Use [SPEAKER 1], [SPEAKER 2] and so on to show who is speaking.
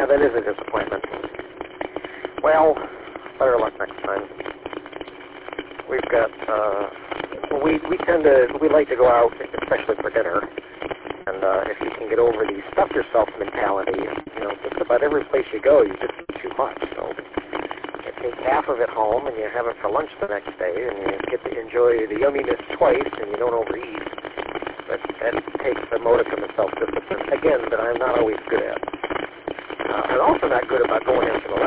[SPEAKER 1] Yeah, that is a disappointment. Well, better luck next time. We've got, we like to go out, especially for dinner. And if you can get over the stuff yourself mentality, just about every place you go, you just eat too much. So you take half of it home and you have it for lunch the next day, and you get to enjoy the yumminess twice, and you don't overeat. But that takes a modicum of self-discipline, again, that I'm not always good at. I'm also not good about going into the